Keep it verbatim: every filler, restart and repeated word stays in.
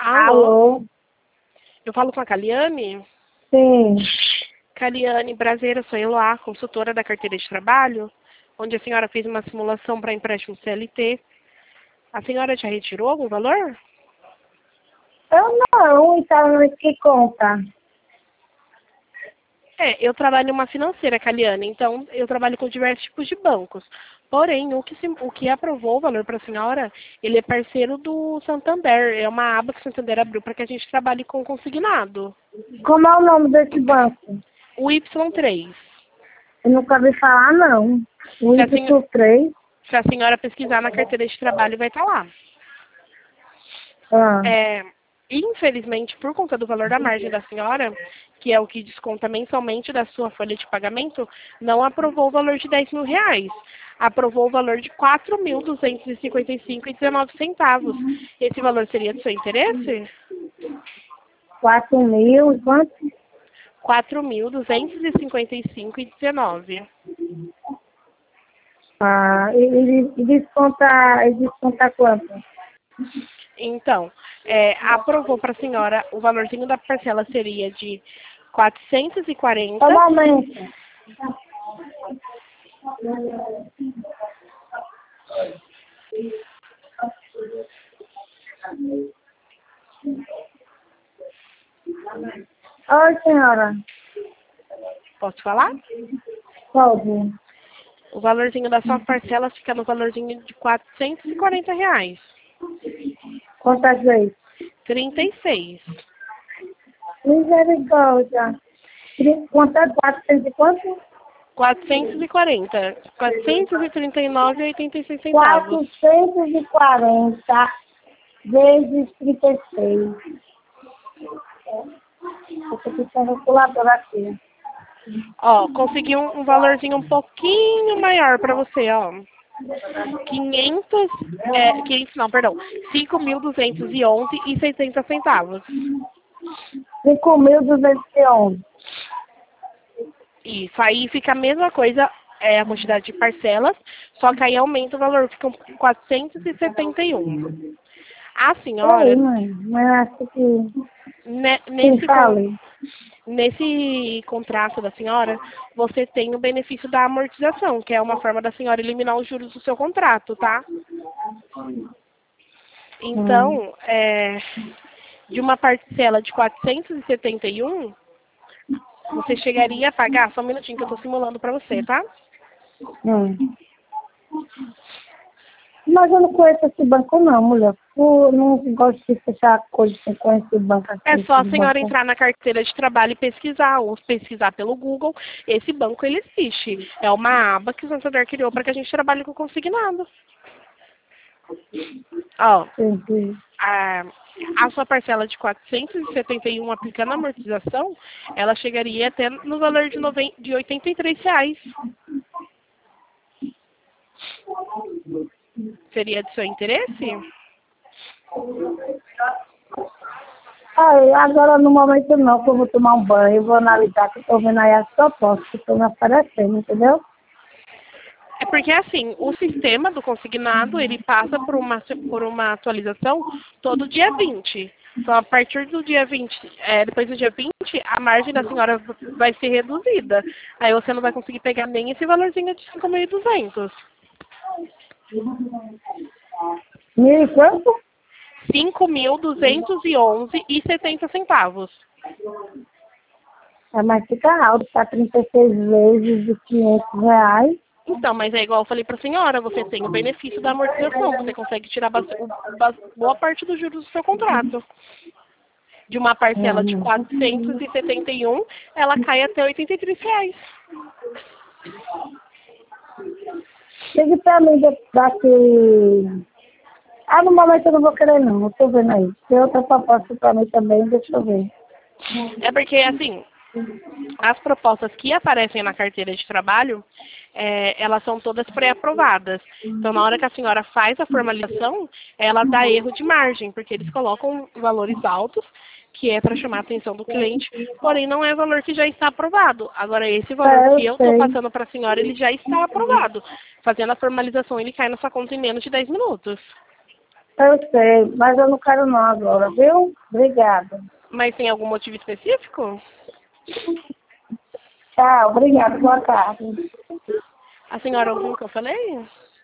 Alô? Alô? Eu falo com a Caliane? Sim. Caliane, prazer, eu sou Eloá, consultora da carteira de trabalho, onde a senhora fez uma simulação para empréstimo C L T. A senhora já retirou algum valor? Eu não, então que conta? É, eu trabalho em uma financeira, Caliane, então eu trabalho com diversos tipos de bancos. Porém, o que, se, o que aprovou o valor para a senhora, ele é parceiro do Santander. É uma aba que o Santander abriu para que a gente trabalhe com consignado. Como é o nome desse banco? O Y três. Eu nunca ouvi falar, não. O Se a, senho- Y três. se a senhora pesquisar na carteira de trabalho, vai estar lá. Ah. É, infelizmente, por conta do valor da margem da senhora, que é o que desconta mensalmente da sua folha de pagamento, não aprovou o valor de dez mil reais. Aprovou o valor de quatro mil duzentos e cinquenta e cinco reais e dezenove centavos. Esse valor seria do seu interesse? Quatro mil e quanto? quatro mil duzentos e cinquenta e cinco reais e dezenove. Ah, e, e, e desconta, e desconta quanto? Então, é, aprovou para a senhora, o valorzinho da parcela seria de quatrocentos e quarenta. Só um momento. Oi, senhora. Posso falar? Pode. O valorzinho da sua parcela fica no valorzinho de quatrocentos e quarenta reais. Quantas vezes? trinta e seis. Misericórdia. Tri- Quantas? Quatrocentos e quanto? quatrocentos e quarenta. quatrocentos e trinta e nove reais e oitenta e seis centavos. quatrocentos e quarenta vezes trinta e seis. Eu tô com a calculadora aqui. Ó, consegui um, um valorzinho um pouquinho maior para você, ó. quinhentos, é, quinhentos não, perdão. cinco mil duzentos e onze reais e sessenta centavos. cinco mil duzentos e onze. Isso, aí fica a mesma coisa, é, a quantidade de parcelas, só que aí aumenta o valor, ficam quatrocentos e setenta e um. A senhora, Peraí, mãe. Mas acho que... ne- Sim, nesse, con- fale. nesse contrato da senhora, você tem o benefício da amortização, que é uma forma da senhora eliminar os juros do seu contrato, tá? Hum. Então, é, de uma parcela de quatrocentos e setenta e um, você chegaria a pagar, só um minutinho que eu estou simulando para você, tá? Hum. Mas eu não conheço esse banco não, mulher. Eu não gosto de fechar coisa com esse banco aqui. É só a esse senhora banco. entrar na carteira de trabalho e pesquisar, ou pesquisar pelo Google. Esse banco, ele existe. É uma aba que o Santander criou para que a gente trabalhe com consignado. Ó, Entendi. a, a sua parcela de quatrocentos e setenta e um aplicando a amortização, ela chegaria até no valor de, noven- de oitenta e três reais. Seria de seu interesse? Aí, agora no momento não, que eu vou tomar um banho, vou analisar que eu tô vendo aí as propostas que estão me aparecendo, entendeu? É porque, assim, o sistema do consignado, ele passa por uma, por uma atualização todo dia vinte. Então, a partir do dia vinte, é, depois do dia vinte, a margem da senhora vai ser reduzida. Aí você não vai conseguir pegar nem esse valorzinho de cinco mil e duzentos. Mil e quanto? cinco mil duzentos e onze reais e setenta centavos. É, mas fica alto, tá trinta e seis vezes de quinhentos reais. Então, mas é igual eu falei para a senhora, você tem o benefício da amortização, você consegue tirar bastante, boa parte dos juros do seu contrato. De uma parcela de Hum. quatrocentos e setenta e um, ela cai até oitenta e três reais. Ligue pra mim de- daqui... Ah, no momento eu não vou querer não, eu tô vendo aí. Tem outra proposta pra mim também, deixa eu ver. É porque, assim, as propostas que aparecem na carteira de trabalho, é, elas são todas pré-aprovadas. Então, na hora que a senhora faz a formalização, ela dá erro de margem, porque eles colocam valores altos, que é para chamar a atenção do cliente, porém não é valor que já está aprovado. Agora, esse valor É, que eu eu estou sei. passando para a senhora, ele já está aprovado. Fazendo a formalização, ele cai na sua conta em menos de dez minutos. Eu sei, mas eu não quero não agora, viu? Obrigada. Mas tem algum motivo específico? Tchau, obrigada, boa tarde. A senhora ouviu o que eu falei?